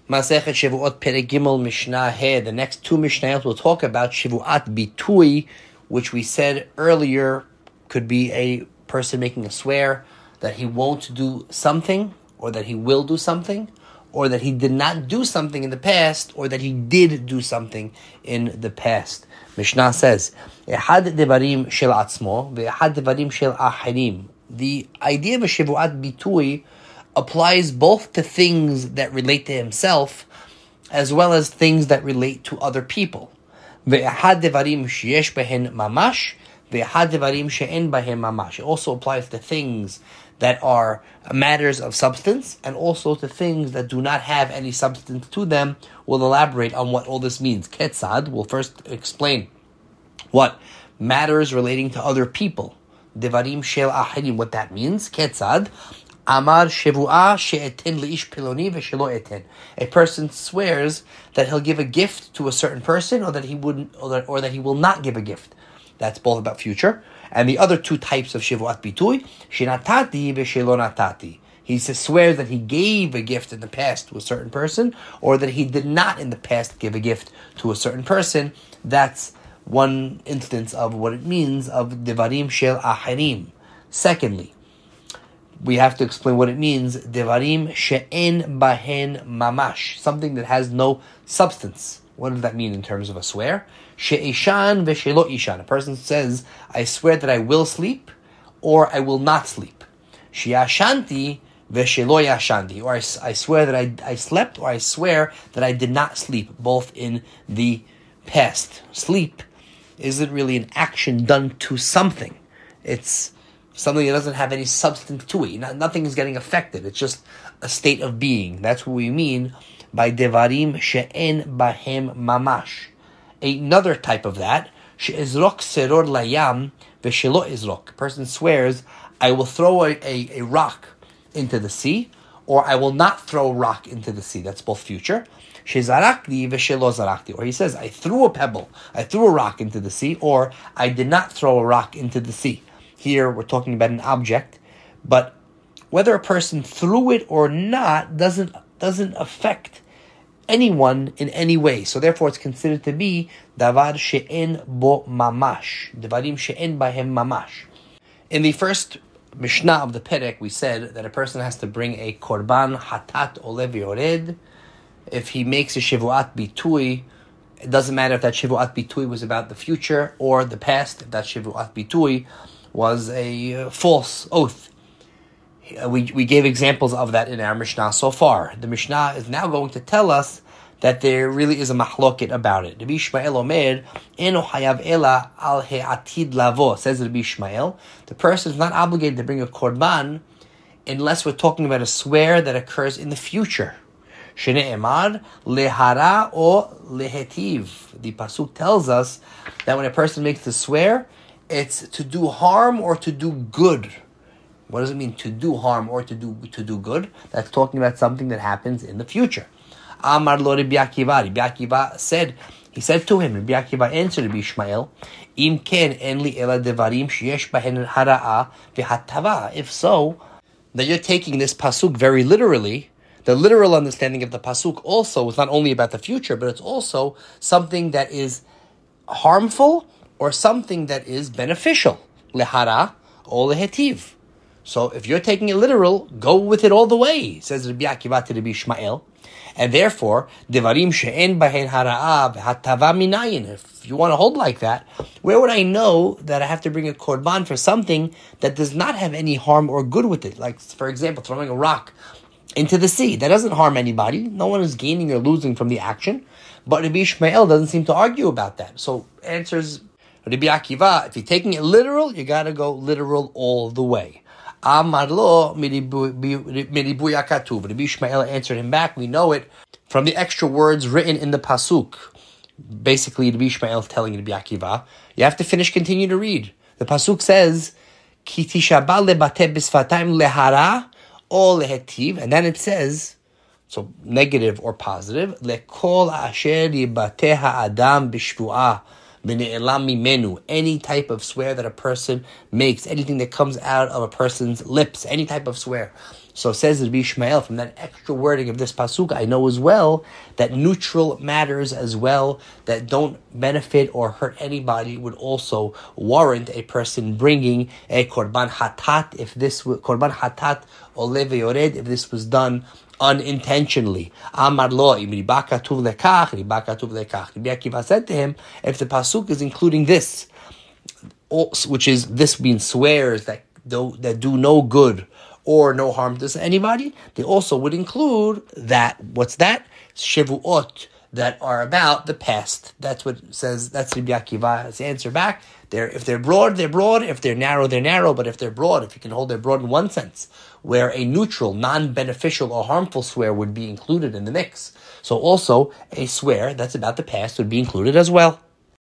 Masechet Shavuot Perek Gimel Mishnah He. The next two Mishnayot will talk about Shavuot Bitui, which we said earlier could be a person making a swear that he won't do something, or that he will do something, or that he did not do something in the past, or that he did do something in the past. Mishnah says, Ehad devarim shel atzmo, ve'ehad devarim shel achirim. The idea of a Shavuot Bitui applies both to things that relate to himself as well as things that relate to other people. Ve'ehad devarim sheyesh behen mamash, ve'ehad devarim she'en behen mamash. It also applies to things that are matters of substance and also to things that do not have any substance to them. We'll elaborate on what all this means. Ketzad, we'll first explain what matters relating to other people. Devarim shel achirim, what that means. Ketzad, Amar Shavua she'eten leish piloni ve'shelo eten. A person swears that he'll give a gift to a certain person, or that he wouldn't, or that he will not give a gift. That's both about future. And the other two types of Shavuot Bitui, shenatati ve'shelo natati. He swears that he gave a gift in the past to a certain person, or that he did not in the past give a gift to a certain person. That's one instance of what it means of devarim shel achirim. Secondly, we have to explain what it means, devarim she'en bahen mamash, something that has no substance. What does that mean in terms of a swear? She'ishan ve'shelo ishan. A person says, I swear that I will sleep, or I will not sleep. She'ashanti ve'shelo yashanti. Or I swear that I slept, or I swear that I did not sleep, both in the past. Sleep isn't really an action done to something. It's something that doesn't have any substance to it. Nothing is getting affected. It's just a state of being. That's what we mean by devarim she'en bahem mamash. Another type of that, she'ezrok seror layam ve'shelo ezrok. A person swears, I will throw a rock into the sea, or I will not throw a rock into the sea. That's both future. She'zarakli ve'shelo zarakti. Or he says, I threw a pebble, I threw a rock into the sea, or I did not throw a rock into the sea. Here we're talking about an object, but whether a person threw it or not doesn't affect anyone in any way. So therefore it's considered to be davar she'en bo mamash, devarim she'en bahem mamash. In the first Mishnah of the Perek, we said that a person has to bring a korban hatat olev yored. If he makes a Shavuot Bitui, it doesn't matter if that Shavuot Bitui was about the future or the past. If that Shavuot Bitui was a false oath. We gave examples of that in our Mishnah so far. The Mishnah is now going to tell us that there really is a mahloket about it. Rabbi Ishmael Omer, Eno hayav ela al he'atid lavo, says Rabbi Ishmael, the person is not obligated to bring a korban unless we're talking about a swear that occurs in the future. Shene'emar lehara or lehetiv. The pasuk tells us that when a person makes the swear, it's to do harm or to do good. What does it mean to do harm or to do good? That's talking about something that happens in the future. Amar lo Rabbi Akiva. Rabbi Akiva said to him, Rabbi Akiva answered Rabbi Ishmael, Im ken en li ela devarim sheyesh bahen hara'a v'hatava. If so, that you're taking this pasuk very literally. The literal understanding of the pasuk also is not only about the future, but it's also something that is harmful or something that is beneficial, lehara or lehetiv. So if you're taking it literal, go with it all the way, says Rabbi Akiva to Rabbi Ishmael. And therefore, devarim she'en bahen hara'a v'hatava minayin. If you want to hold like that, where would I know that I have to bring a korban for something that does not have any harm or good with it? Like, for example, throwing a rock into the sea. That doesn't harm anybody. No one is gaining or losing from the action. But Rabbi Ishmael doesn't seem to argue about that. So answers Rabbi Akiva, if you're taking it literal, you got to go literal all the way. Amar lo miribuya katuv. Rabbi Ishmael answered him back. We know it from the extra words written in the pasuk. Basically, Rabbi Ishmael telling Rabbi Akiva, you have to continue to read. The pasuk says, Ki tishabah lebate bisfatayim lehara o lehetiv, and then it says, so negative or positive, lekol asher yibate ha'adam bishvu'ah. Any type of swear that a person makes, anything that comes out of a person's lips, any type of swear. So says Rabbi Ishmael, from that extra wording of this pasuk, I know as well that neutral matters as well, that don't benefit or hurt anybody, would also warrant a person bringing a korban hatat, if this korban hatat ole veyored, if this was done unintentionally. Amar lo, im riba katuv lekach, riba katuv lekach. Rabbi Akiva said to him, if the pasuk is including this, which is this being swears that do no good or no harm to anybody, they also would include that. What's that? Shevuot, that are about the past. That's what it says. That's Rabbi Akiva's answer back. If they're broad, they're broad. If they're narrow, they're narrow. But if they're broad, if you can hold, they're broad in one sense, where a neutral, non-beneficial or harmful swear would be included in the mix. So also a swear that's about the past would be included as well.